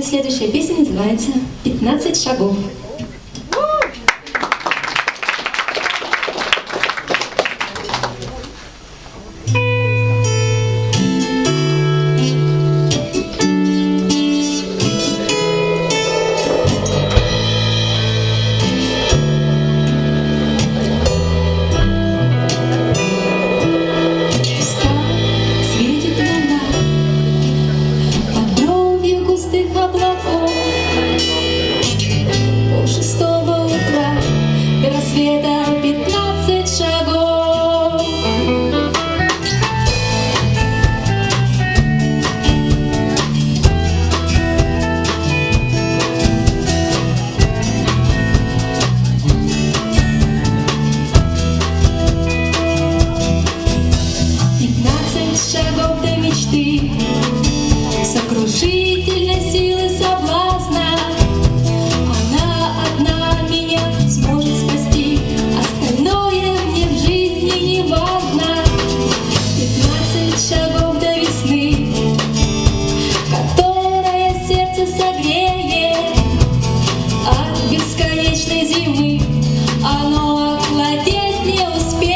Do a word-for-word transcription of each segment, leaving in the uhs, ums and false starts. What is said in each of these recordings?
И следующая песня называется «пятнадцать шагов». Сокрушительной силы соблазна, она одна меня сможет спасти, остальное мне в жизни не важно. Пятнадцать шагов до весны, которая сердце согреет от бесконечной зимы, оно охладеть не успеет.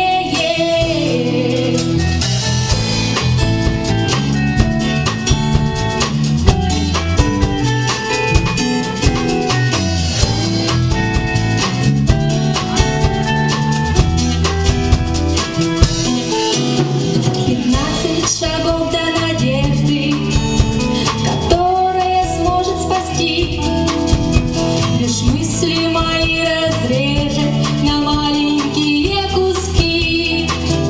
Шагов до надежды, которая сможет спасти. Лишь мысли мои разрежет на маленькие куски.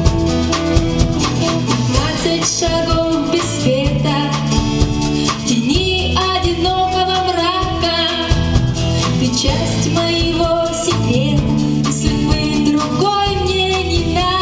Пятнадцать шагов без света, в тени одинокого мрака. Ты часть моего секрета, и судьбы другой мне не надо.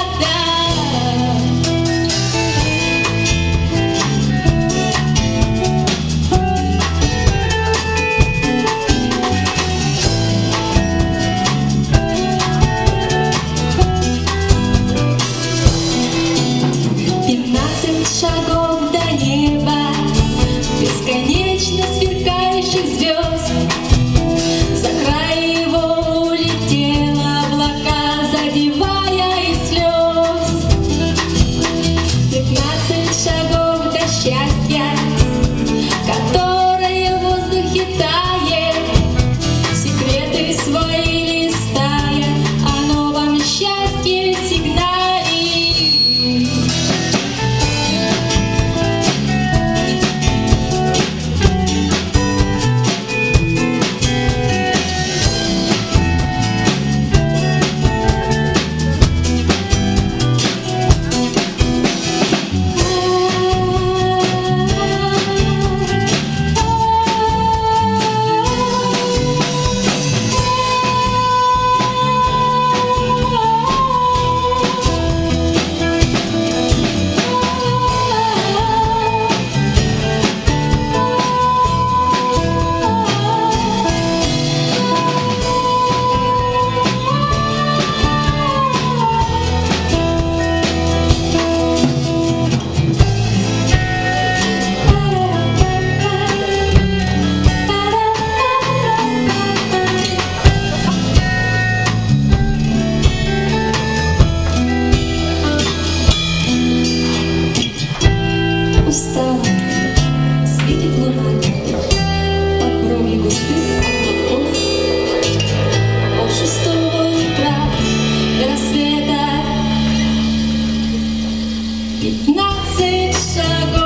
Шагов до неба, бесконечно сверкающих звезд. За край его улетела облака, задевая и слез. Пятнадцать шагов до счастья, которое в воздухе тает, секреты свои листая, о новом счастье сигналит. Светит луна под кровью густых облаков. Пол шестого утра до рассвета, пятнадцать шагов.